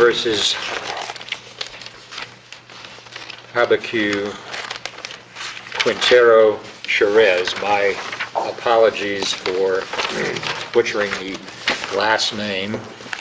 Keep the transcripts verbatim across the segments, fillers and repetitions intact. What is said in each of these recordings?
versus Habacu Quintero Charez. My apologies for butchering the last name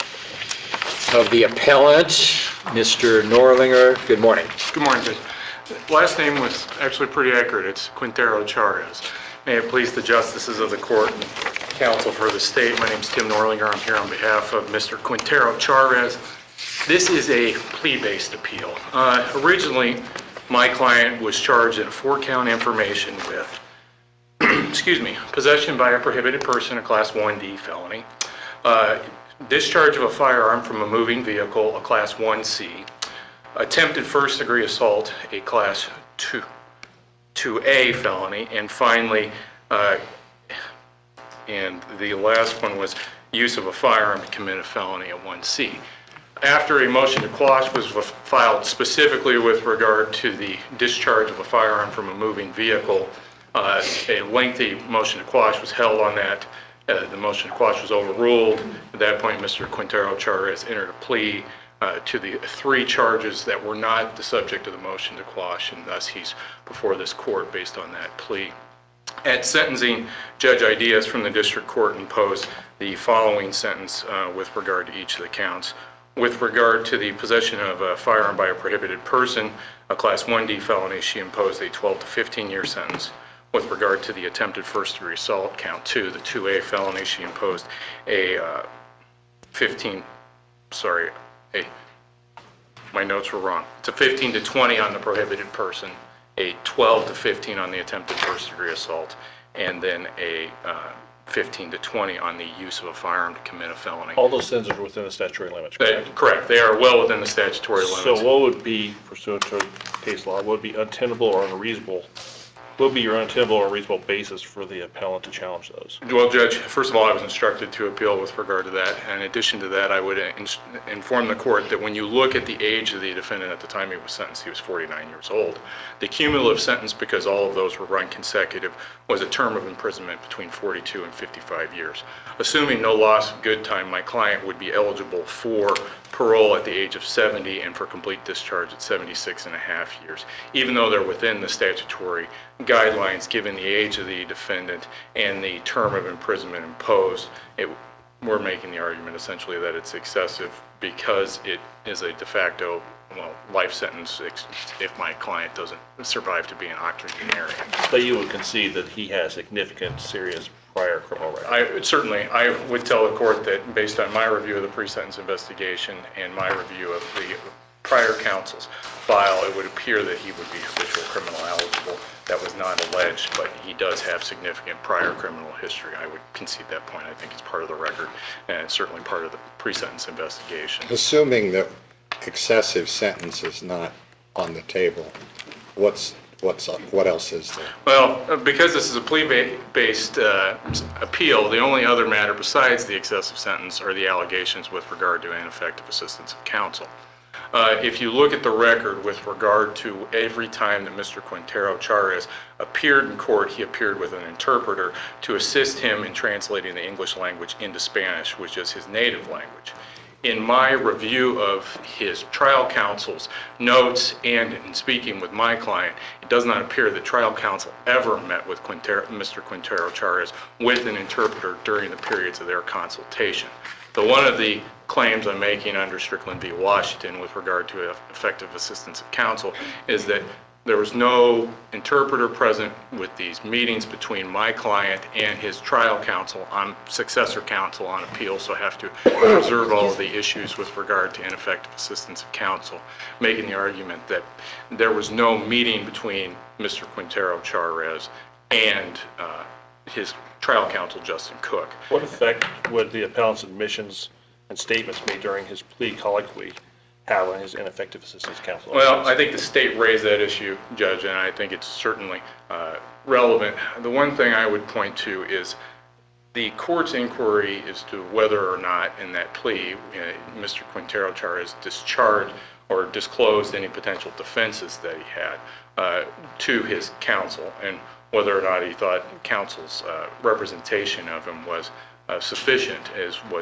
of the appellant, Mister Norlinger. Good morning. Good morning, Judge. Last name was actually pretty accurate. It's Quintero Charez. May it please the justices of the court and counsel for the state. My name is Tim Norlinger. I'm here on behalf of Mister Quintero Charez. This is a plea-based appeal. Uh, originally, my client was charged in a four-count information with, excuse me, possession by a prohibited person, a Class one D felony, uh, discharge of a firearm from a moving vehicle, a Class one C, attempted first-degree assault, a Class two, two A felony, and finally, uh, and the last one was use of a firearm to commit a felony, a one C. After a motion to quash was filed specifically with regard to the discharge of a firearm from a moving vehicle, uh, a lengthy motion to quash was held on that. Uh, the motion to quash was overruled. At that point, Mister Quintero Charez entered a plea uh, to the three charges that were not the subject of the motion to quash, and thus he's before this court based on that plea. At sentencing, Judge Ideas from the district court imposed the following sentence uh, with regard to each of the counts. With regard to the possession of a firearm by a prohibited person, a Class one D felony, she imposed a twelve to fifteen year sentence. With regard to the attempted first-degree assault, count two, the two A felony, she imposed a uh, fifteen, sorry, a, my notes were wrong. It's a fifteen to twenty on the prohibited person, a twelve to fifteen on the attempted first-degree assault, and then a uh, fifteen to twenty on the use of a firearm to commit a felony. All those sentences are within the statutory limits, correct? They, correct. They are well within the statutory limits. So what would be, pursuant to case law, what would be untenable or unreasonable? What would be your untenable or unreasonable basis for the appellant to challenge those? Well, Judge, first of all, I was instructed to appeal with regard to that. And in addition to that, I would in inform the court that when you look at the age of the defendant at the time he was sentenced, he was forty-nine years old. The cumulative sentence, because all of those were run consecutive, was a term of imprisonment between forty-two and fifty-five years. Assuming no loss of good time, my client would be eligible for parole at the age of seventy and for complete discharge at seventy-six and a half years, even though they're within the statutory guidelines given the age of the defendant and the term of imprisonment imposed. It, we're making the argument essentially that it's excessive because it is a de facto, well, life sentence if my client doesn't survive to be an octogenarian. But you would concede that he has significant, serious prior criminal record? I, certainly, I would tell the court that based on my review of the pre-sentence investigation and my review of the prior counsel's file, it would appear that he would be habitual criminal eligible. That was not alleged, but he does have significant prior criminal history. I would concede that point. I think it's part of the record, and it's certainly part of the pre-sentence investigation. Assuming that excessive sentence is not on the table, what's what's what else is there? Well, because this is a plea-based uh, appeal, the only other matter besides the excessive sentence are the allegations with regard to ineffective assistance of counsel. Uh, if you look at the record with regard to every time that Mister Quintero Charez appeared in court, he appeared with an interpreter to assist him in translating the English language into Spanish, which is his native language. In my review of his trial counsel's notes and in speaking with my client, it does not appear that trial counsel ever met with Quintero, Mister Quintero Charez with an interpreter during the periods of their consultation. So one of the claims I'm making under Strickland v. Washington with regard to effective assistance of counsel is that there was no interpreter present with these meetings between my client and his trial counsel on successor counsel on appeal, so I have to observe all of the issues with regard to ineffective assistance of counsel, making the argument that there was no meeting between Mister Quintero Charez and uh, his trial counsel, Justin Cook. What effect would the appellant's admissions and statements made during his plea colloquy have on his ineffective assistance counsel? Well, I think the state raised that issue, Judge, and I think it's certainly uh, relevant. The one thing I would point to is the court's inquiry as to whether or not in that plea uh, Mister Quintero Charez discharged or disclosed any potential defenses that he had uh, to his counsel, and whether or not he thought counsel's uh, representation of him was uh, sufficient is what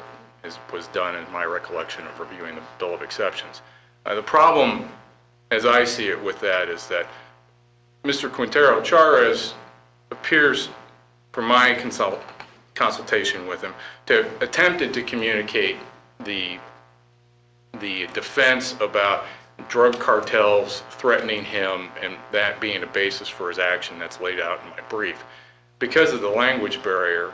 as was done in my recollection of reviewing the Bill of Exceptions. Uh, the problem, as I see it with that, is that Mister Quintero Charez appears, from my consult, consultation with him, to have attempted to communicate the, the defense about drug cartels threatening him and that being a basis for his action that's laid out in my brief. Because of the language barrier,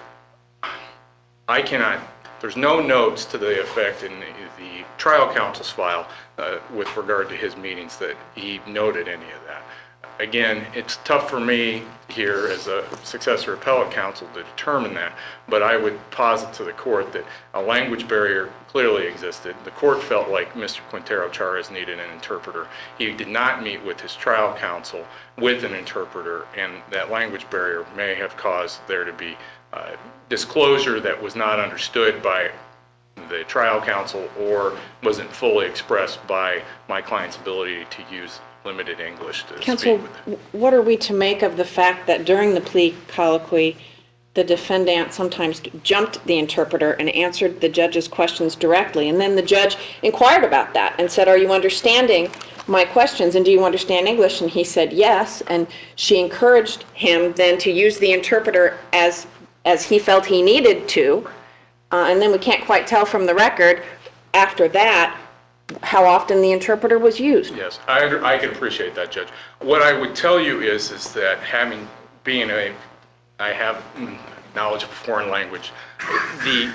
I cannot, there's no notes to the effect in the, the trial counsel's file uh, with regard to his meetings that he noted any of that. Again, it's tough for me here as a successor appellate counsel to determine that, but I would posit to the court that a language barrier clearly existed. The court felt like Mister Quintero Charez needed an interpreter. He did not meet with his trial counsel with an interpreter, and that language barrier may have caused there to be uh, disclosure that was not understood by the trial counsel or wasn't fully expressed by my client's ability to use limited English to Counsel, speak with him. what are we to make of the fact that during the plea colloquy, the defendant sometimes jumped the interpreter and answered the judge's questions directly, and then the judge inquired about that and said, are you understanding my questions, and do you understand English? And he said yes, and she encouraged him then to use the interpreter as, as he felt he needed to, uh, and then we can't quite tell from the record after that how often the interpreter was used. Yes, I, under- I can appreciate that, Judge. What I would tell you is, is that having, being a, I have mm, knowledge of a foreign language, the,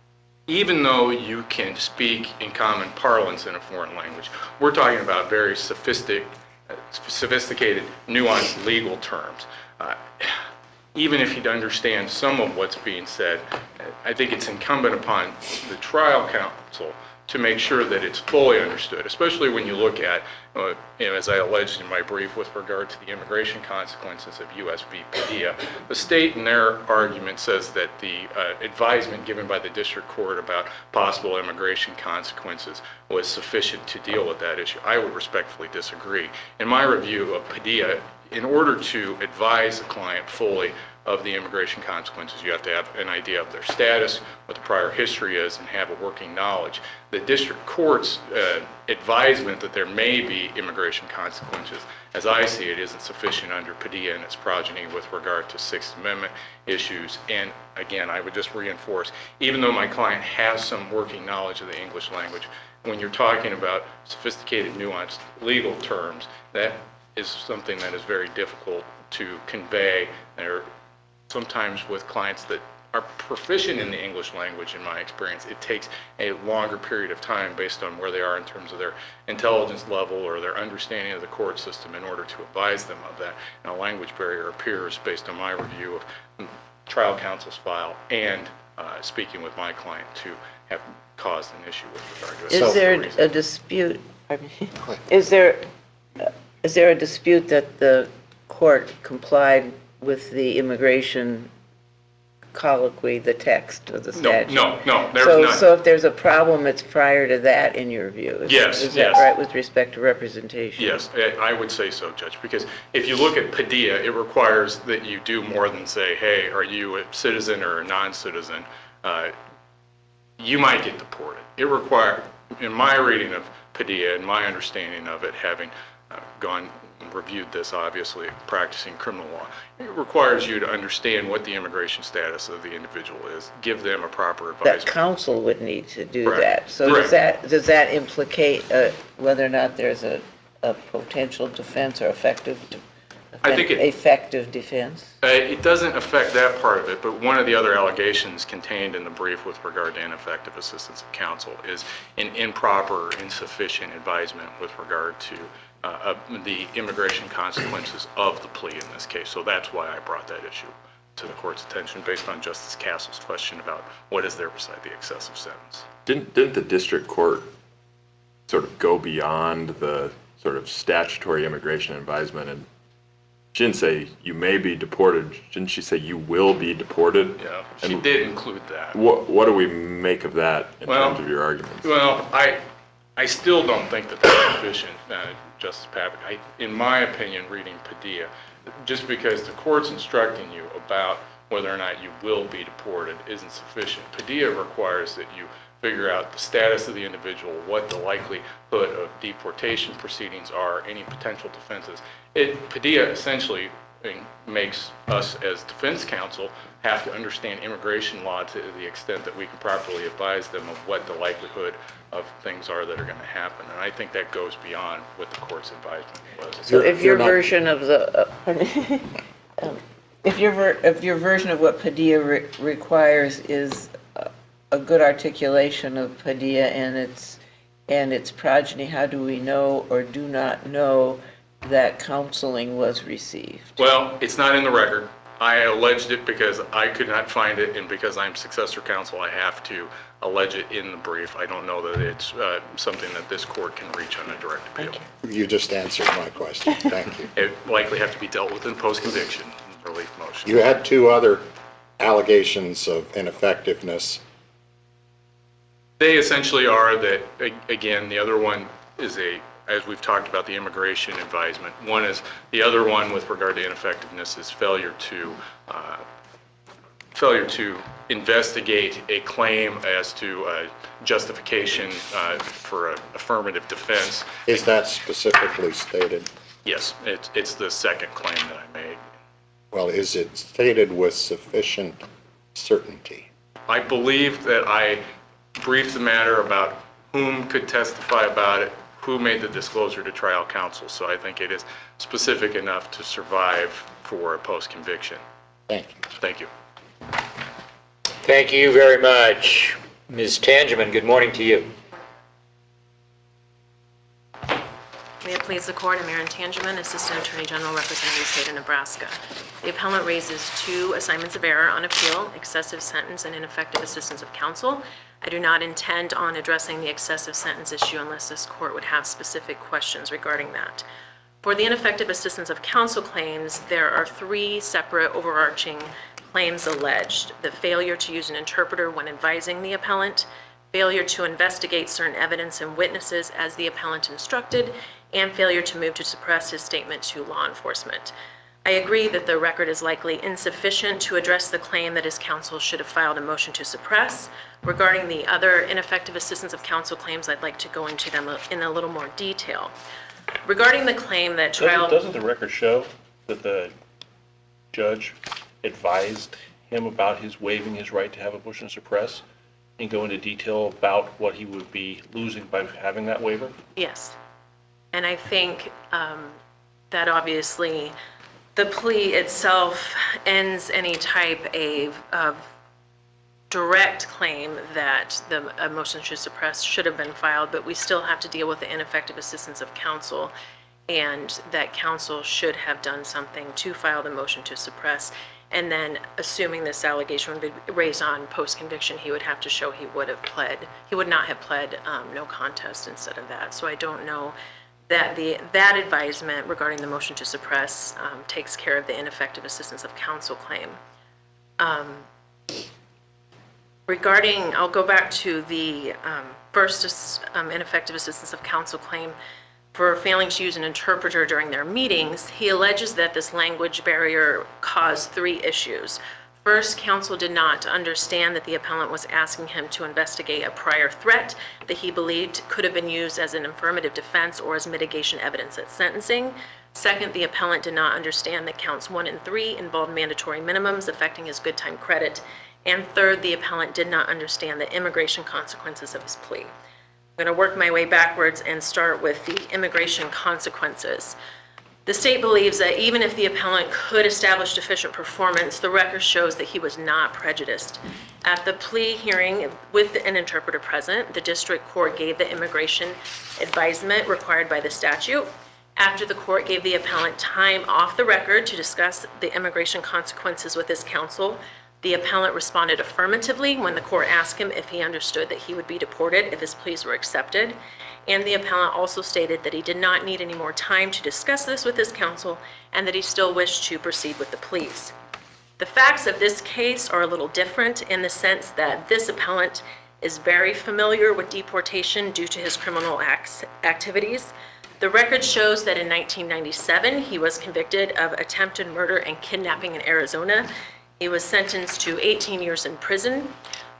even though you can speak in common parlance in a foreign language, we're talking about very sophistic, uh, sophisticated, nuanced legal terms. Uh, even if you'd understand some of what's being said, I think it's incumbent upon the trial counsel to make sure that it's fully understood, especially when you look at, uh, you know, as I alleged in my brief with regard to the immigration consequences of U S v Padilla. The state in their argument says that the uh, advisement given by the district court about possible immigration consequences was sufficient to deal with that issue. I would respectfully disagree. In my review of Padilla, in order to advise a client fully of the immigration consequences, you have to have an idea of their status, what the prior history is, and have a working knowledge. The district court's uh, advisement that there may be immigration consequences, as I see it, isn't sufficient under Padilla and its progeny with regard to Sixth Amendment issues. And again, I would just reinforce, even though my client has some working knowledge of the English language, when you're talking about sophisticated, nuanced legal terms, that is something that is very difficult to convey. There sometimes with clients that are proficient in the English language, in my experience, it takes a longer period of time based on where they are in terms of their intelligence level or their understanding of the court system in order to advise them of that. And a language barrier appears based on my review of trial counsel's file and uh, speaking with my client to have caused an issue with regard to it. Is So, there the reason- a dispute, pardon me, is there, uh, is there a dispute that the court complied with the immigration colloquy, the text of the No, statute? no, no, there's So, none. so if there's a problem, it's prior to that in your view? Is- Yes, Is yes. that right with respect to representation? Yes, I I would say so, Judge, because if you look at Padilla, it requires that you do more than say, hey, are you a citizen or a non-citizen? Uh, You might get deported. It requires, in my reading of Padilla and my understanding of it, having uh, gone and reviewed this, obviously, practicing criminal law, it requires you to understand what the immigration status of the individual is, give them a proper That advisement. counsel would need to do Correct. that. So Correct. does that, does that implicate uh, whether or not there's a, a potential defense or effective, de- I think it- effective defense? Uh, It doesn't affect that part of it, but one of the other allegations contained in the brief with regard to ineffective assistance of counsel is an improper, insufficient advisement with regard to uh, uh, the immigration consequences of the plea in this case. So that's why I brought that issue to the court's attention based on Justice Castle's question about what is there beside the excessive sentence. Didn't, didn't the district court sort of go beyond the sort of statutory immigration advisement, and she didn't say you may be deported, didn't she say you will be deported? Yeah, she And did include that. What, what do we make of that in Well, terms of your arguments? Well, I, I still don't think that that's sufficient, uh, Justice Pavick. I, in my opinion, reading Padilla, just because the court's instructing you about whether or not you will be deported isn't sufficient. Padilla requires that you figure out the status of the individual, what the likelihood of deportation proceedings are, any potential defenses. It, Padilla essentially makes us as defense counsel have to understand immigration law to the extent that we can properly advise them of what the likelihood of things are that are going to happen. And I think that goes beyond what the court's advisement was. So if your You're not- version of the, uh, um, if your, ver- if your version of what Padilla re- requires is a- a good articulation of Padilla and its, and its progeny, how do we know or do not know that counseling was received? Well, it's not in the record. I alleged it because I could not find it, and because I'm successor counsel, I have to allege it in the brief. I don't know that it's uh, something that this court can reach on a direct appeal. You just answered my question. Thank you. It likely have to be dealt with in post-conviction relief motion. You had two other allegations of ineffectiveness. They essentially are that, a- again, the other one is a, as we've talked about, the immigration advisement. One is, the other one with regard to ineffectiveness is failure to, uh, failure to investigate a claim as to uh, justification uh, for an affirmative defense. Is that specifically stated? Yes, it's, it's the second claim that I made. Well, is it stated with sufficient certainty? I believe that I briefed the matter about whom could testify about it, who made the disclosure to trial counsel, so I think it is specific enough to survive for a post-conviction. Thank you. Thank you. Thank you very much. Miz Tangeman, good morning to you. May it please the court, I'm Erin Tangeman, Assistant Attorney General representing the state of Nebraska. The appellant raises two assignments of error on appeal, excessive sentence and ineffective assistance of counsel. I do not intend on addressing the excessive sentence issue unless this court would have specific questions regarding that. For the ineffective assistance of counsel claims, there are three separate overarching claims alleged: the failure to use an interpreter when advising the appellant, failure to investigate certain evidence and witnesses as the appellant instructed, and failure to move to suppress his statement to law enforcement. I agree that the record is likely insufficient to address the claim that his counsel should have filed a motion to suppress. Regarding the other ineffective assistance of counsel claims, I'd like to go into them in a little more detail. Regarding the claim that trial... Doesn't, doesn't the record show that the judge advised him about his waiving his right to have a motion to suppress and go into detail about what he would be losing by having that waiver? Yes. And I think um, that obviously the plea itself ends any type of, of direct claim that the a motion to suppress should have been filed, but we still have to deal with the ineffective assistance of counsel, and that counsel should have done something to file the motion to suppress. And then, assuming this allegation would be raised on post-conviction, he would have to show he would have pled, he would not have pled um, no contest instead of that. So I don't know that the that advisement regarding the motion to suppress um, takes care of the ineffective assistance of counsel claim. Um, regarding, I'll go back to the um, first um, ineffective assistance of counsel claim for failing to use an interpreter during their meetings. He alleges that this language barrier caused three issues. First, counsel did not understand that the appellant was asking him to investigate a prior threat that he believed could have been used as an affirmative defense or as mitigation evidence at sentencing. Second, the appellant did not understand that counts one and three involved mandatory minimums affecting his good time credit. And third, the appellant did not understand the immigration consequences of his plea. I'm going to work my way backwards and start with the immigration consequences. The state believes that even if the appellant could establish deficient performance, the record shows that he was not prejudiced. At the plea hearing with an interpreter present, the district court gave the immigration advisement required by the statute. After the court gave the appellant time off the record to discuss the immigration consequences with his counsel, the appellant responded affirmatively when the court asked him if he understood that he would be deported if his pleas were accepted. And the appellant also stated that he did not need any more time to discuss this with his counsel and that he still wished to proceed with the pleas. The facts of this case are a little different in the sense that this appellant is very familiar with deportation due to his criminal acts, activities. The record shows that in nineteen ninety-seven, he was convicted of attempted murder and kidnapping in Arizona. He was sentenced to eighteen years in prison.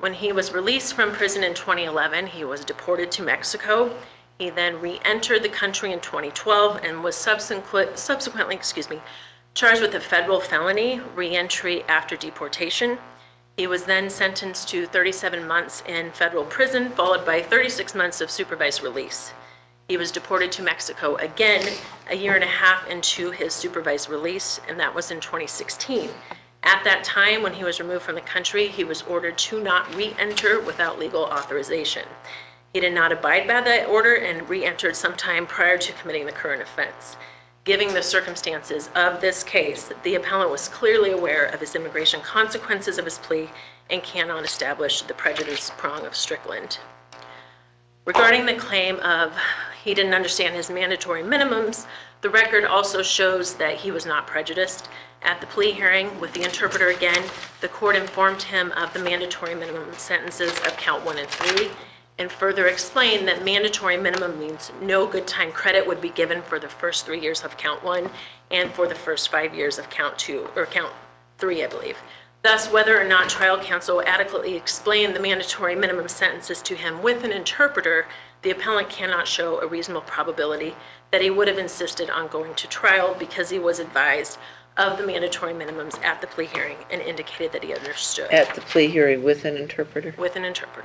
When he was released from prison in twenty eleven, he was deported to Mexico. He then re-entered the country in twenty twelve and was subsequent, subsequently, excuse me, charged with a federal felony, re-entry after deportation. He was then sentenced to thirty-seven months in federal prison, followed by thirty-six months of supervised release. He was deported to Mexico again a year and a half into his supervised release, and that was in twenty sixteen. At that time, when he was removed from the country, he was ordered to not re-enter without legal authorization. He did not abide by that order and re-entered sometime prior to committing the current offense. Given the circumstances of this case, the appellant was clearly aware of his immigration consequences of his plea and cannot establish the prejudice prong of Strickland. Regarding the claim of he didn't understand his mandatory minimums, the record also shows that he was not prejudiced. At the plea hearing with the interpreter again, the court informed him of the mandatory minimum sentences of count one and three, and further explained that mandatory minimum means no good time credit would be given for the first three years of count one and for the first five years of count two, or count three, I believe. Thus, whether or not trial counsel adequately explained the mandatory minimum sentences to him with an interpreter, the appellant cannot show a reasonable probability that he would have insisted on going to trial because he was advised of the mandatory minimums at the plea hearing and indicated that he understood. At the plea hearing with an interpreter? With an interpreter.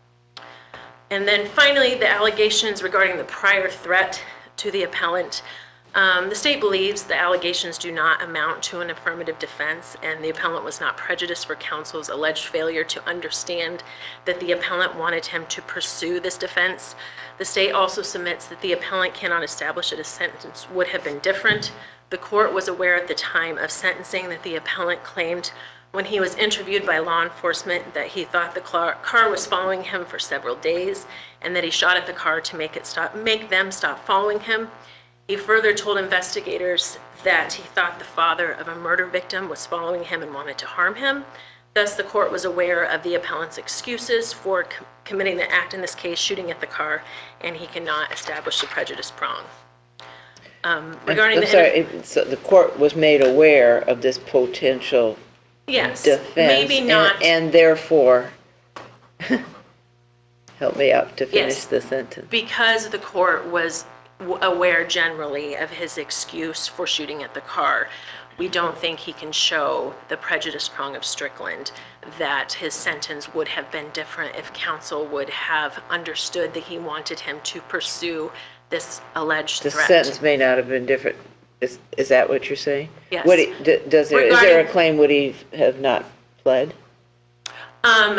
And then finally, the allegations regarding the prior threat to the appellant. Um, the state believes the allegations do not amount to an affirmative defense, and the appellant was not prejudiced for counsel's alleged failure to understand that the appellant wanted him to pursue this defense. The state also submits that the appellant cannot establish that his sentence would have been different. The court was aware at the time of sentencing that the appellant claimed when he was interviewed by law enforcement that he thought the car was following him for several days and that he shot at the car to make it stop, make them stop following him. He further told investigators that he thought the father of a murder victim was following him and wanted to harm him. Thus, the court was aware of the appellant's excuses for com- committing the act in this case, shooting at the car, and he cannot establish the prejudice prong. Um, regarding I'm the sorry, it- so the court was made aware of this potential yes, defense. maybe and- not. And therefore, help me out to finish Yes. the sentence. Because the court was w- aware generally of his excuse for shooting at the car, we don't think he can show the prejudice prong of Strickland that his sentence would have been different if counsel would have understood that he wanted him to pursue this alleged The threat. sentence may not have been different. Is, is that what you're saying? Yes. Would he, d- does there, is there a Regarding- claim, would he have not pled? Um,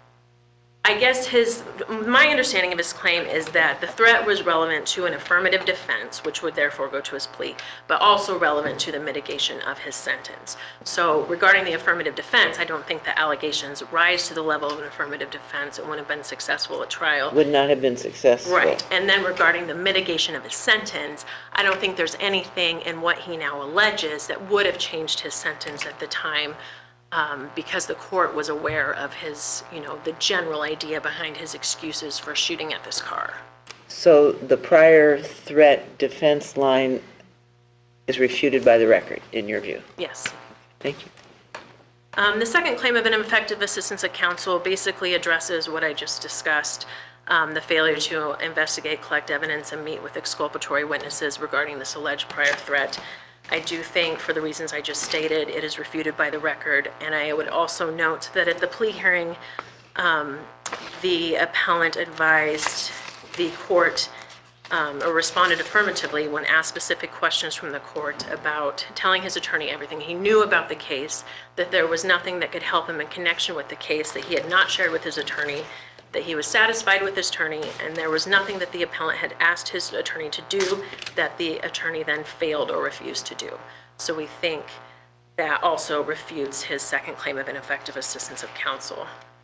I guess his, my understanding of his claim is that the threat was relevant to an affirmative defense, which would therefore go to his plea, but also relevant to the mitigation of his sentence. So regarding the affirmative defense, I don't think the allegations rise to the level of an affirmative defense. It wouldn't have been successful at trial. Would not have been successful. Right, and then regarding the mitigation of his sentence, I don't think there's anything in what he now alleges that would have changed his sentence at the time, um, because the court was aware of his, you know, the general idea behind his excuses for shooting at this car. So the prior threat defense line is refuted by the record, in your view? Yes. Thank you. Um, the second claim of ineffective assistance of counsel basically addresses what I just discussed, um, the failure to investigate, collect evidence, and meet with exculpatory witnesses regarding this alleged prior threat. I do think, for the reasons I just stated, it is refuted by the record, and I would also note that at the plea hearing, um, the appellant advised the court um, or responded affirmatively when asked specific questions from the court about telling his attorney everything he knew about the case, that there was nothing that could help him in connection with the case that he had not shared with his attorney, that he was satisfied with his attorney, and there was nothing that the appellant had asked his attorney to do that the attorney then failed or refused to do. So we think that also refutes his second claim of ineffective assistance of counsel.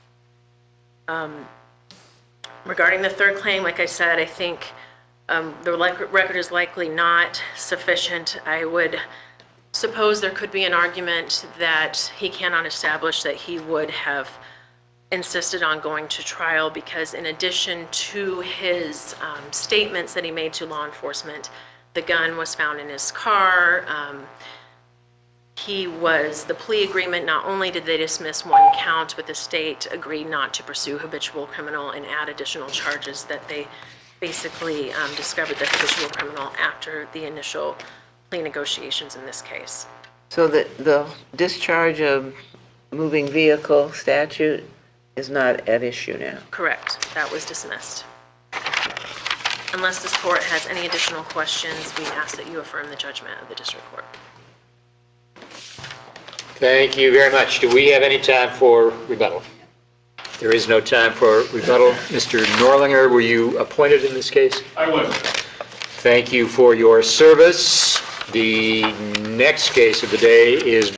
Um, regarding the third claim, like I said, I think um, the record is likely not sufficient. I would suppose there could be an argument that he cannot establish that he would have insisted on going to trial because in addition to his um, statements that he made to law enforcement, the gun was found in his car. Um, he was, the plea agreement, not only did they dismiss one count, but the state agreed not to pursue habitual criminal and add additional charges that they basically um, discovered the habitual criminal after the initial plea negotiations in this case. So the, the discharge of moving vehicle statute is not at issue now? Correct. That was dismissed. Unless this court has any additional questions, we ask that you affirm the judgment of the district court. Thank you very much. Do we have any time for rebuttal? There is no time for rebuttal. Mister Norlinger, were you appointed in this case? I was. Thank you for your service. The next case of the day is